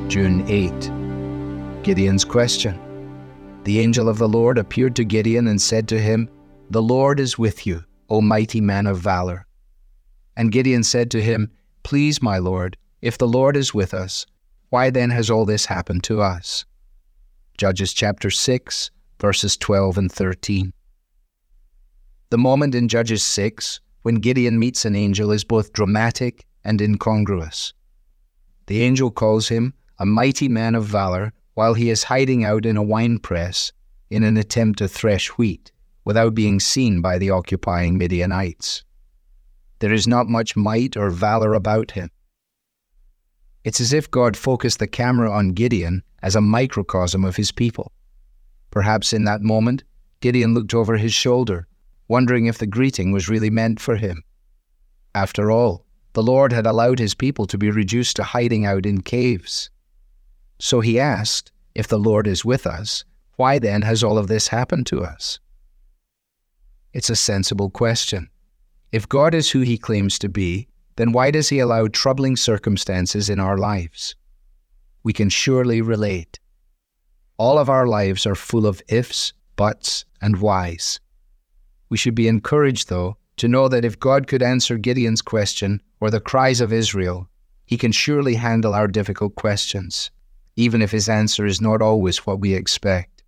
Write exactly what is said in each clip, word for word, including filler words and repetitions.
June eighth. Gideon's question. The angel of the Lord appeared to Gideon and said to him, "The Lord is with you, O mighty man of valor." And Gideon said to him, "Please, my Lord, if the Lord is with us, why then has all this happened to us?" Judges chapter six, verses twelve and thirteen. The moment in Judges six when Gideon meets an angel is both dramatic and incongruous. The angel calls him a mighty man of valor while he is hiding out in a winepress in an attempt to thresh wheat without being seen by the occupying Midianites. There is not much might or valor about him. It's as if God focused the camera on Gideon as a microcosm of his people. Perhaps in that moment, Gideon looked over his shoulder, wondering if the greeting was really meant for him. After all, the Lord had allowed his people to be reduced to hiding out in caves. So he asked, if the Lord is with us, why then has all of this happened to us? It's a sensible question. If God is who he claims to be, then why does he allow troubling circumstances in our lives? We can surely relate. All of our lives are full of ifs, buts, and whys. We should be encouraged, though, to know that if God could answer Gideon's question or the cries of Israel, he can surely handle our difficult questions, even if his answer is not always what we expect.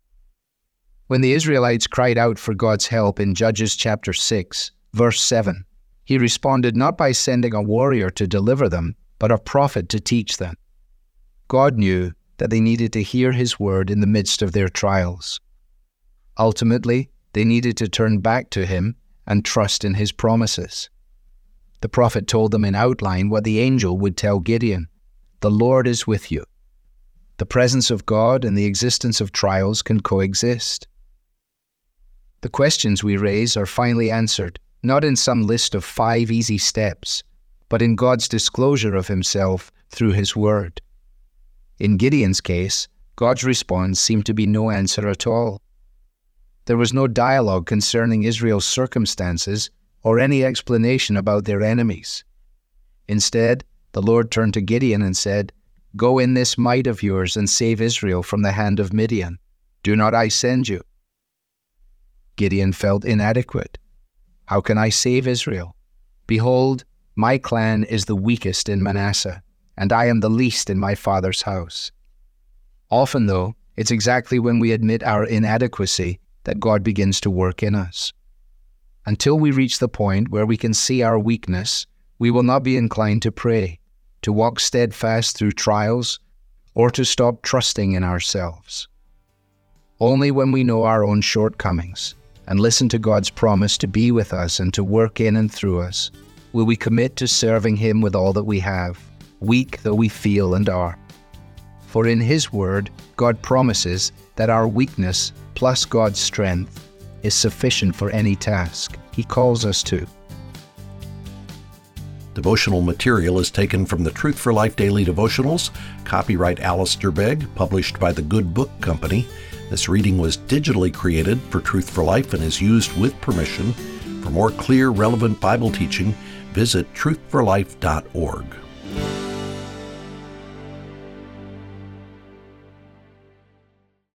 When the Israelites cried out for God's help in Judges chapter six, verse seven, he responded not by sending a warrior to deliver them, but a prophet to teach them. God knew that they needed to hear his word in the midst of their trials. Ultimately, they needed to turn back to him and trust in his promises. The prophet told them in outline what the angel would tell Gideon: "The Lord is with you." The presence of God and the existence of trials can coexist. The questions we raise are finally answered, not in some list of five easy steps, but in God's disclosure of himself through his word. In Gideon's case, God's response seemed to be no answer at all. There was no dialogue concerning Israel's circumstances or any explanation about their enemies. Instead, the Lord turned to Gideon and said, "Go in this might of yours and save Israel from the hand of Midian. Do not I send you?" Gideon felt inadequate. How can I save Israel? Behold, my clan is the weakest in Manasseh, and I am the least in my father's house. Often, though, it's exactly when we admit our inadequacy that God begins to work in us. Until we reach the point where we can see our weakness, we will not be inclined to pray, to walk steadfast through trials, or to stop trusting in ourselves. Only when we know our own shortcomings and listen to God's promise to be with us and to work in and through us, will we commit to serving him with all that we have, weak though we feel and are. For in his word, God promises that our weakness plus God's strength is sufficient for any task he calls us to. Devotional material is taken from the Truth for Life Daily Devotionals, copyright Alistair Begg, published by the Good Book Company. This reading was digitally created for Truth for Life and is used with permission. For more clear, relevant Bible teaching, visit truth for life dot org.